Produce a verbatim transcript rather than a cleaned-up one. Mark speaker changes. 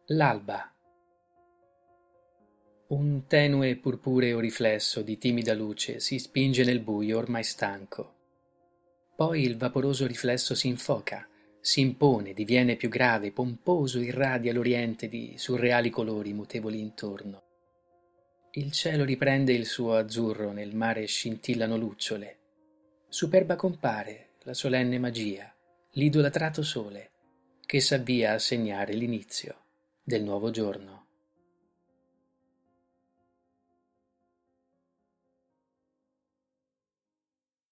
Speaker 1: L'alba. Un tenue purpureo riflesso di timida luce si spinge nel buio ormai stanco. Poi il vaporoso riflesso si infoca, si impone, diviene più grave, pomposo, irradia l'oriente di surreali colori mutevoli intorno. Il cielo riprende il suo azzurro, nel mare scintillano lucciole. Superba compare la solenne magia, l'idolatrato sole, che s'avvia a segnare l'inizio del nuovo giorno.